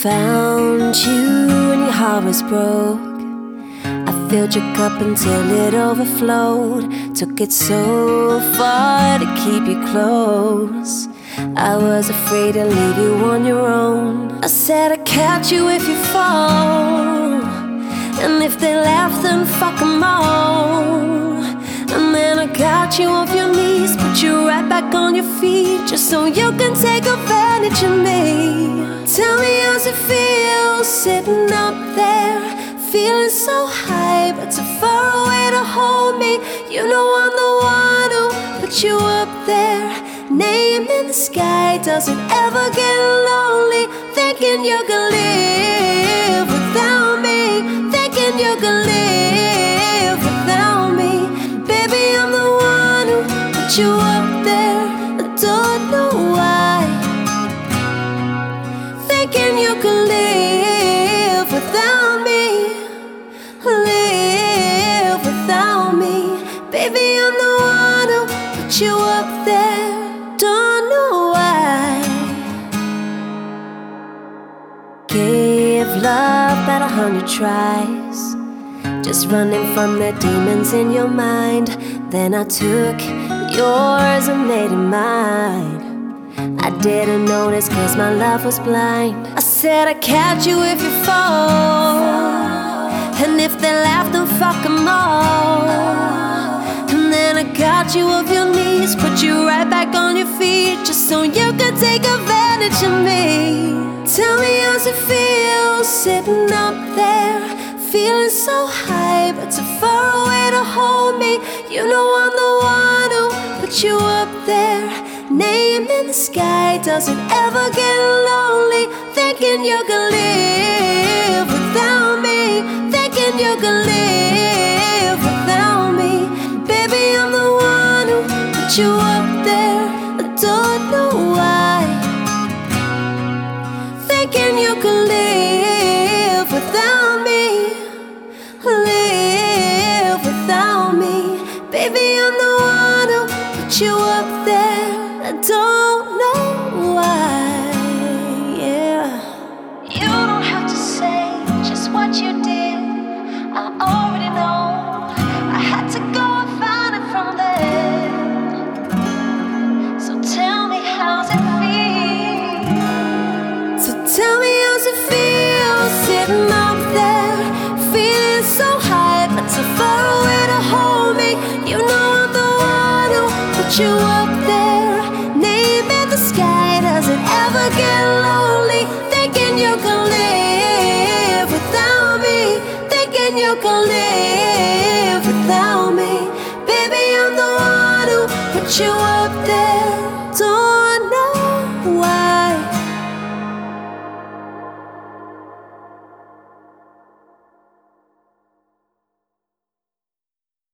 found you and your heart was broke. I filled your cup until it overflowed. Took it so far to keep you close. I was afraid to leave you on your own. I said I'd catch you if you fall, and if they laugh then fuck them all. And then I got you off your knees, put you right back on your feet, just so you can take advantage of me. Tell me how's it feel sitting up there, feeling so high but too far away to hold me. You know I'm the one who put you up there. Name in the sky, does it ever get lonely? Thinking you can live without me, thinking you can live without me. Baby, I'm the one who put you up there. I don't know why. Thinking you can live without me, live without me. Baby, I'm the one who put you up there. Don't know why. Gave love about 100 tries, just running from the demons in your mind. Then I took yours and made it mine. I didn't notice cause my love was blind. I said I'd catch you if you fall, and if they laugh then fuck them all. And then I got you off your knees, put you right back on your feet, just so you could take advantage of me. Tell me how's it feel sitting up there, feeling so high but too far away to hold me. You know I'm the one who put you up there. Name in the sky, does it ever get lonely? Thinking you can live without me, thinking you can live without me. Baby, I'm the one who put you up there. I don't know why. Thinking you can live without me, live without me. Baby, I'm the one who put you up there. I don't know why, yeah. You don't have to say just what you did, I already know. I had to go and find it from there. So tell me how's it feel. So tell me how's it feel sitting up there, feeling so high but so far away to hold me. You know I'm the one who put you up